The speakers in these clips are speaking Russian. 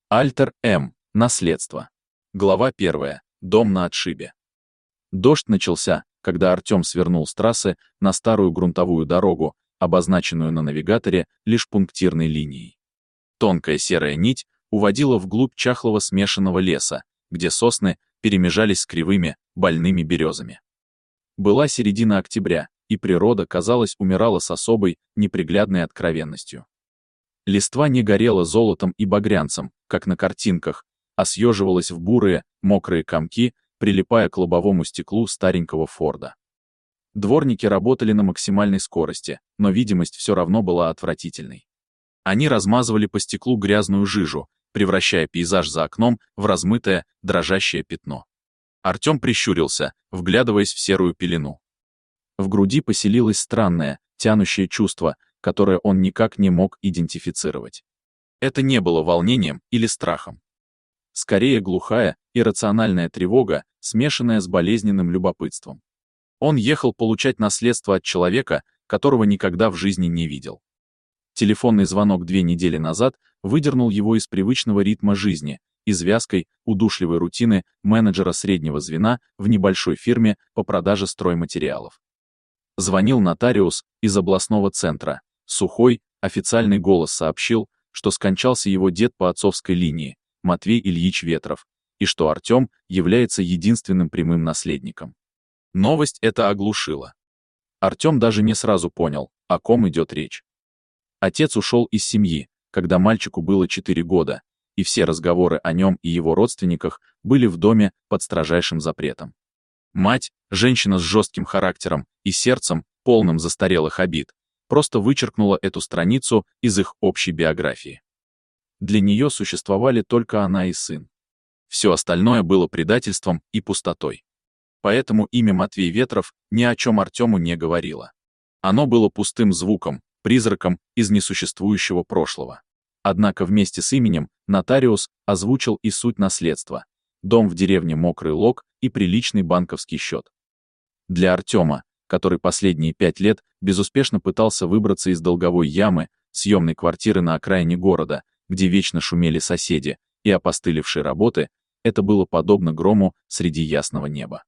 Альтер М. Наследство. Глава 1. Дом на отшибе. Дождь начался, когда Артем свернул с трассы на старую грунтовую дорогу, обозначенную на навигаторе лишь пунктирной линией. Тонкая серая нить уводила вглубь чахлого смешанного леса, где сосны перемежались с кривыми, больными березами. Была середина октября, и природа, казалось, умирала с особой, неприглядной откровенностью. Листва не горела золотом и багрянцем, как на картинках, а съеживалась в бурые, мокрые комки, прилипая к лобовому стеклу старенького Форда. Дворники работали на максимальной скорости, но видимость все равно была отвратительной. Они размазывали по стеклу грязную жижу, превращая пейзаж за окном в размытое, дрожащее пятно. Артем прищурился, вглядываясь в серую пелену. В груди поселилось странное, тянущее чувство, которое он никак не мог идентифицировать. Это не было волнением или страхом. Скорее глухая, иррациональная тревога, смешанная с болезненным любопытством. Он ехал получать наследство от человека, которого никогда в жизни не видел. Телефонный звонок 2 недели назад выдернул его из привычного ритма жизни, из вязкой, удушливой рутины менеджера среднего звена в небольшой фирме по продаже стройматериалов. Звонил нотариус из областного центра. Сухой, официальный голос сообщил, что скончался его дед по отцовской линии, Матвей Ильич Ветров, и что Артем является единственным прямым наследником. Новость эта оглушила. Артем даже не сразу понял, о ком идет речь. Отец ушел из семьи, когда мальчику было 4 года, и все разговоры о нем и его родственниках были в доме под строжайшим запретом. Мать, женщина с жестким характером и сердцем, полным застарелых обид, просто вычеркнула эту страницу из их общей биографии. Для нее существовали только она и сын. Все остальное было предательством и пустотой. Поэтому имя Матвей Ветров ни о чем Артему не говорило. Оно было пустым звуком, призраком из несуществующего прошлого. Однако вместе с именем нотариус озвучил и суть наследства: дом в деревне Мокрый Лог и приличный банковский счет. Для Артема, который последние 5 лет безуспешно пытался выбраться из долговой ямы, съемной квартиры на окраине города, где вечно шумели соседи, и опостылевшей работы, это было подобно грому среди ясного неба.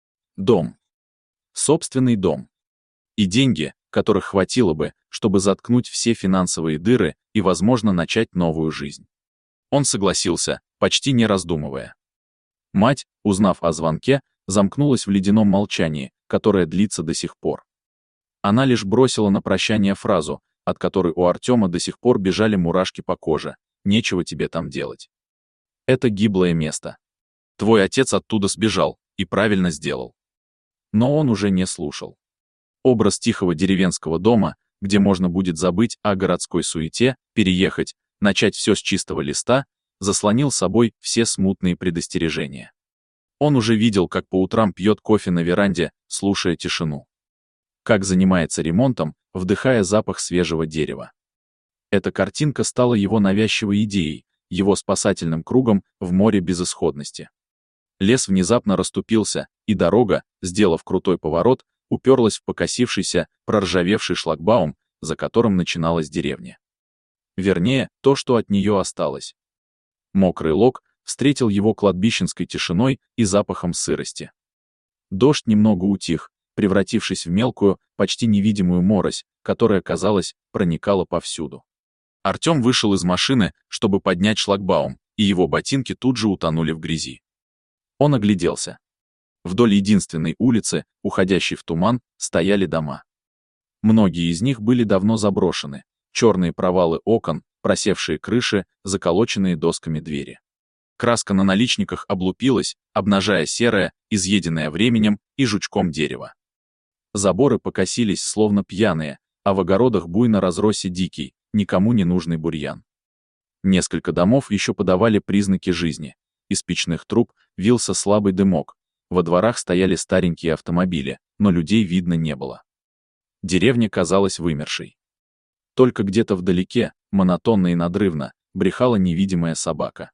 Дом. Собственный дом. И деньги, которых хватило бы, чтобы заткнуть все финансовые дыры и, возможно, начать новую жизнь. Он согласился, почти не раздумывая. Мать, узнав о звонке, замкнулась в ледяном молчании, которое длится до сих пор. Она лишь бросила на прощание фразу, от которой у Артема до сих пор бежали мурашки по коже: «Нечего тебе там делать. Это гиблое место. Твой отец оттуда сбежал, и правильно сделал». Но он уже не слушал. Образ тихого деревенского дома, где можно будет забыть о городской суете, переехать, начать все с чистого листа, заслонил собой все смутные предостережения. Он уже видел, как по утрам пьет кофе на веранде, слушая тишину. Как занимается ремонтом, вдыхая запах свежего дерева. Эта картинка стала его навязчивой идеей, его спасательным кругом в море безысходности. Лес внезапно расступился, и дорога, сделав крутой поворот, уперлась в покосившийся, проржавевший шлагбаум, за которым начиналась деревня. Вернее, то, что от нее осталось. Мокрый Лог встретил его кладбищенской тишиной и запахом сырости. Дождь немного утих, превратившись в мелкую, почти невидимую морось, которая, казалось, проникала повсюду. Артем вышел из машины, чтобы поднять шлагбаум, и его ботинки тут же утонули в грязи. Он огляделся. Вдоль единственной улицы, уходящей в туман, стояли дома. Многие из них были давно заброшены, черные провалы окон, просевшие крыши, заколоченные досками двери. Краска на наличниках облупилась, обнажая серое, изъеденное временем и жучком дерево. Заборы покосились, словно пьяные, а в огородах буйно разросся дикий, никому не нужный бурьян. Несколько домов еще подавали признаки жизни. Из печных труб вился слабый дымок. Во дворах стояли старенькие автомобили, но людей видно не было. Деревня казалась вымершей. Только где-то вдалеке, монотонно и надрывно, брехала невидимая собака.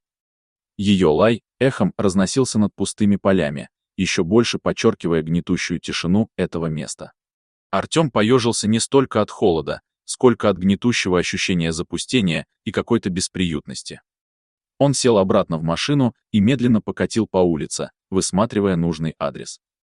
Ее лай эхом разносился над пустыми полями, еще больше подчеркивая гнетущую тишину этого места. Артем поежился не столько от холода, сколько от гнетущего ощущения запустения и какой-то бесприютности. Он сел обратно в машину и медленно покатил по улице, высматривая нужный адрес.